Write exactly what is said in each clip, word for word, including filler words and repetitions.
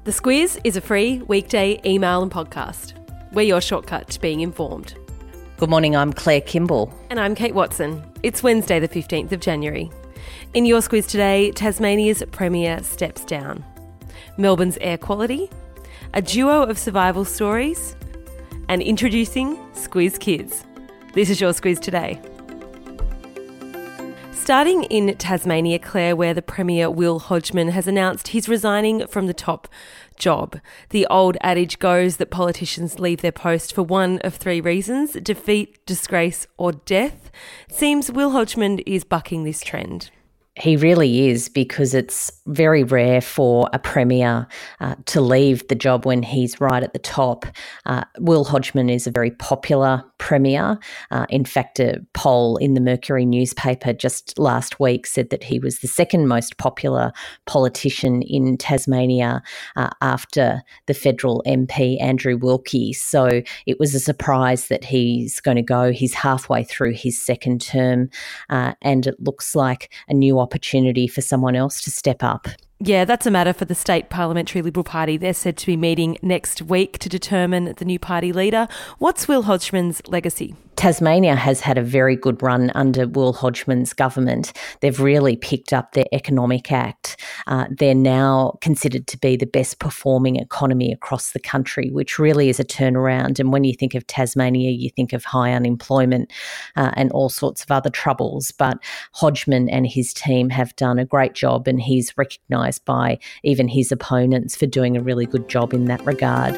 The Squiz is a free weekday email and podcast. We're your shortcut to being informed. Good morning, I'm Claire Kimball. And I'm Kate Watson. It's Wednesday the fifteenth of January. In your Squiz today, Tasmania's Premier steps down. Melbourne's air quality, a duo of survival stories, and introducing Squiz Kids. This is your Squiz today. Starting in Tasmania, Claire, where the Premier Will Hodgman has announced he's resigning from the top job. The old adage goes that politicians leave their post for one of three reasons: defeat, disgrace or death. It seems Will Hodgman is bucking this trend. He really is, because it's very rare for a Premier uh, to leave the job when he's right at the top. Uh, Will Hodgman is a very popular Premier. Uh, in fact, a poll in the Mercury newspaper just last week said that he was the second most popular politician in Tasmania uh, after the federal M P Andrew Wilkie. So it was a surprise that he's going to go. He's halfway through his second term uh, and it looks like a new opportunity for someone else to step up. Yeah, that's a matter for the State Parliamentary Liberal Party. They're said to be meeting next week to determine the new party leader. What's Will Hodgman's legacy? Tasmania has had a very good run under Will Hodgman's government. They've really picked up their economic act. Uh, they're now considered to be the best performing economy across the country, which really is a turnaround. And when you think of Tasmania, you think of high unemployment uh, and all sorts of other troubles. But Hodgman and his team have done a great job, and he's recognised by even his opponents for doing a really good job in that regard.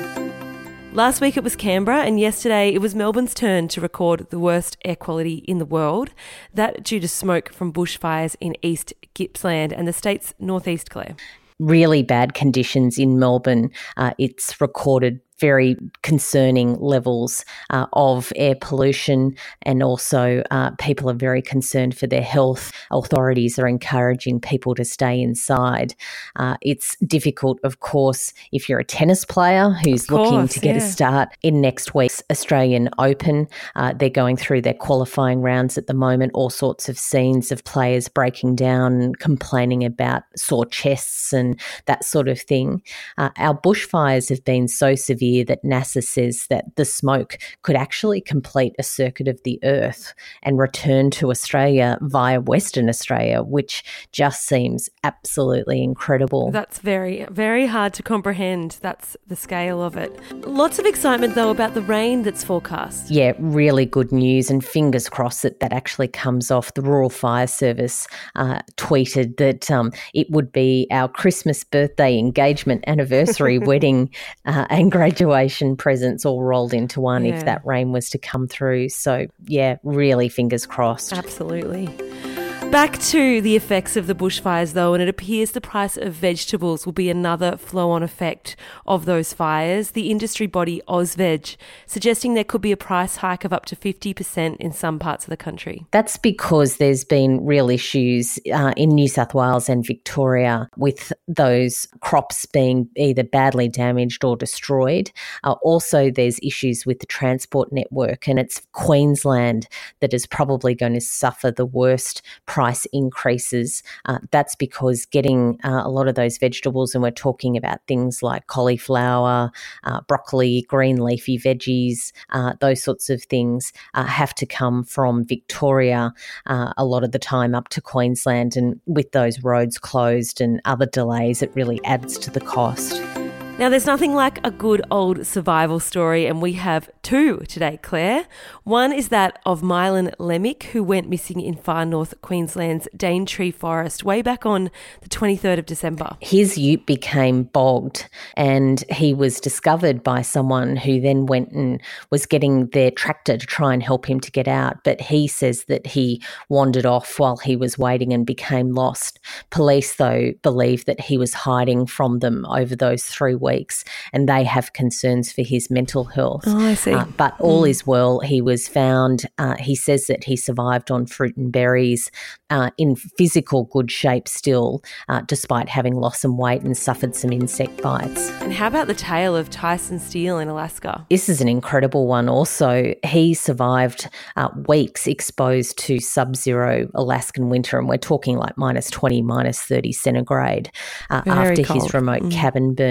Last week it was Canberra, and yesterday it was Melbourne's turn to record the worst air quality in the world. That due to smoke from bushfires in East Gippsland and the state's northeast, Claire. Really bad conditions in Melbourne. Uh, it's recorded very concerning levels uh, of air pollution, and also uh, people are very concerned for their health. Authorities are encouraging people to stay inside. Uh, it's difficult, of course, if you're a tennis player who's course, looking to get yeah. a start in next week's Australian Open. Uh, they're going through their qualifying rounds at the moment, all sorts of scenes of players breaking down and complaining about sore chests and that sort of thing. Uh, our bushfires have been so severe that NASA says that the smoke could actually complete a circuit of the Earth and return to Australia via Western Australia, which just seems absolutely incredible. That's very, very hard to comprehend. That's the scale of it. Lots of excitement, though, about the rain that's forecast. Yeah, really good news, and fingers crossed that that actually comes off. The Rural Fire Service uh, tweeted that um, it would be our Christmas, birthday, engagement, anniversary, wedding uh, and graduation presents all rolled into one yeah. if that rain was to come through. So, yeah, really fingers crossed. Absolutely. Back to the effects of the bushfires, though, and it appears the price of vegetables will be another flow-on effect of those fires. The industry body AusVeg suggesting there could be a price hike of up to fifty percent in some parts of the country. That's because there's been real issues uh, in New South Wales and Victoria with those crops being either badly damaged or destroyed. Uh, also, there's issues with the transport network, and it's Queensland that is probably going to suffer the worst price increases. Uh, that's because getting uh, a lot of those vegetables, and we're talking about things like cauliflower, uh, broccoli, green leafy veggies, uh, those sorts of things uh, have to come from Victoria uh, a lot of the time up to Queensland. And with those roads closed and other delays, it really adds to the cost. Now, there's nothing like a good old survival story, and we have two today, Claire. One is that of Mylan Lemick, who went missing in far north Queensland's Daintree Forest way back on the twenty-third of December. His ute became bogged, and he was discovered by someone who then went and was getting their tractor to try and help him to get out. But he says that he wandered off while he was waiting and became lost. Police, though, believe that he was hiding from them over those three weeks. weeks, and they have concerns for his mental health. Oh, I see. Uh, but all Mm. is well. He was found, uh, he says that he survived on fruit and berries, uh, in physical good shape still, uh, despite having lost some weight and suffered some insect bites. And how about the tale of Tyson Steele in Alaska? This is an incredible one also. He survived uh, weeks exposed to sub-zero Alaskan winter, and we're talking like minus twenty, minus thirty centigrade uh, after cold. his remote Mm. cabin burned down.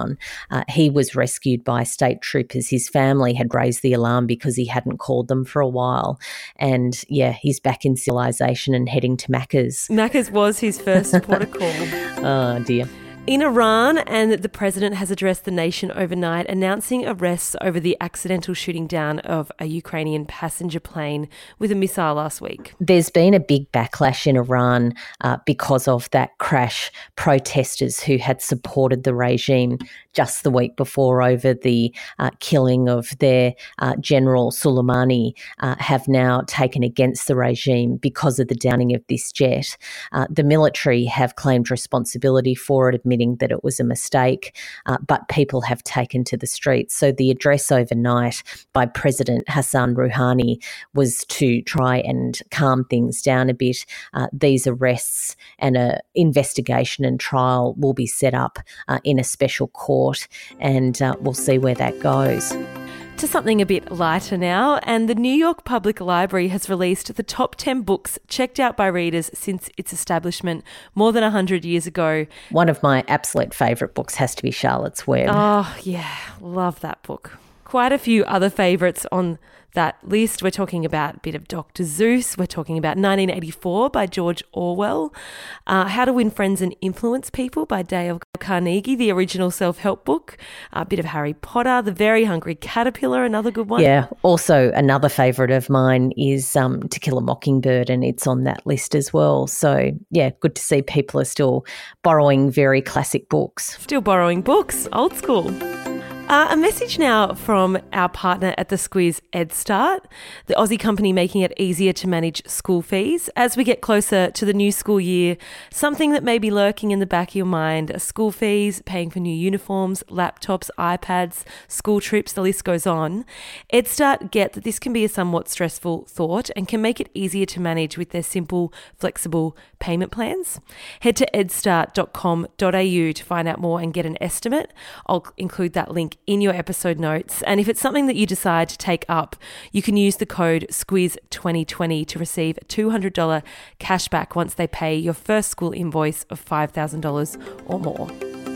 down. Uh, he was rescued by state troopers. His family had raised the alarm because he hadn't called them for a while. And yeah, he's back in civilization and heading to Macca's. Macca's was his first port of call. Oh, dear. In Iran, and the president has addressed the nation overnight, announcing arrests over the accidental shooting down of a Ukrainian passenger plane with a missile last week. There's been a big backlash in Iran uh, because of that crash. Protesters who had supported the regime just the week before over the uh, killing of their uh, General Soleimani uh, have now taken against the regime because of the downing of this jet. Uh, the military have claimed responsibility for it, admitting that it was a mistake, uh, but people have taken to the streets. So the address overnight by President Hassan Rouhani was to try and calm things down a bit. Uh, these arrests and an investigation and trial will be set up uh, in a special court, and uh, we'll see where that goes. To something a bit lighter now, and the New York Public Library has released the top ten books checked out by readers since its establishment more than one hundred years ago. One of my absolute favourite books has to be Charlotte's Web. Oh, yeah, love that book. Quite a few other favourites on that list. We're talking about a bit of Doctor Seuss. We're talking about nineteen eighty-four by George Orwell. Uh, How to Win Friends and Influence People by Dale Carnegie, the original self-help book. A bit of Harry Potter, The Very Hungry Caterpillar, another good one. Yeah, also another favourite of mine is um, To Kill a Mockingbird, and it's on that list as well. So, yeah, good to see people are still borrowing very classic books. Still borrowing books, old school. Uh, a message now from our partner at the Squiz, EdStart, the Aussie company making it easier to manage school fees. As we get closer to the new school year, something that may be lurking in the back of your mind are school fees, paying for new uniforms, laptops, iPads, school trips, the list goes on. EdStart get that this can be a somewhat stressful thought and can make it easier to manage with their simple, flexible payment plans. Head to edstart dot com dot a u to find out more and get an estimate. I'll include that link in your episode notes. And if it's something that you decide to take up, you can use the code Squiz twenty twenty to receive a two hundred dollars cash back once they pay your first school invoice of five thousand dollars or more.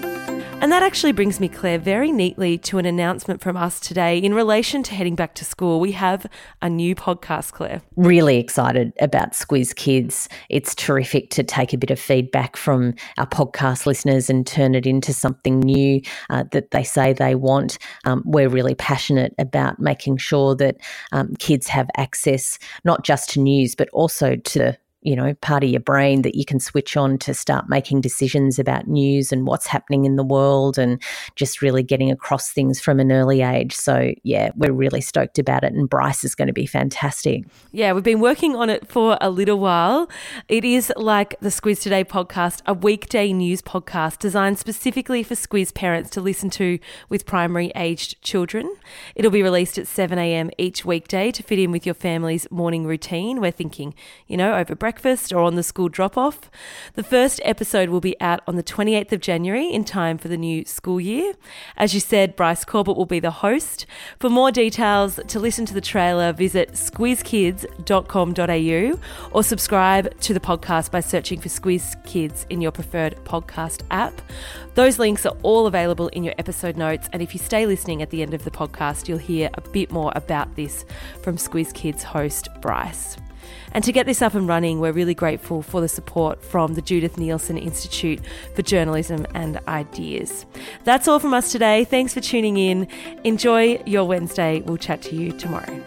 And that actually brings me, Claire, very neatly to an announcement from us today in relation to heading back to school. We have a new podcast, Claire. Really excited about Squiz Kids. It's terrific to take a bit of feedback from our podcast listeners and turn it into something new uh, that they say they want. Um, we're really passionate about making sure that um, kids have access not just to news but also to you know, part of your brain that you can switch on to start making decisions about news and what's happening in the world and just really getting across things from an early age. So, yeah, we're really stoked about it, and Bryce is going to be fantastic. Yeah, we've been working on it for a little while. It is like the Squiz Today podcast, a weekday news podcast designed specifically for Squiz parents to listen to with primary-aged children. It'll be released at seven a.m. each weekday to fit in with your family's morning routine. We're thinking, you know, over breakfast or on the school drop-off. The first episode will be out on the twenty-eighth of January in time for the new school year. As you said, Bryce Corbett will be the host. For more details, to listen to the trailer, visit squiz kids dot com dot a u or subscribe to the podcast by searching for Squiz Kids in your preferred podcast app. Those links are all available in your episode notes, and if you stay listening at the end of the podcast, you'll hear a bit more about this from Squiz Kids host Bryce. And to get this up and running, we're really grateful for the support from the Judith Neilson Institute for Journalism and Ideas. That's all from us today. Thanks for tuning in. Enjoy your Wednesday. We'll chat to you tomorrow.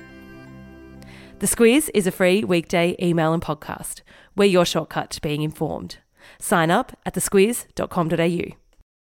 The Squiz is a free weekday email and podcast. We're your shortcut to being informed. Sign up at the squiz dot com dot a u.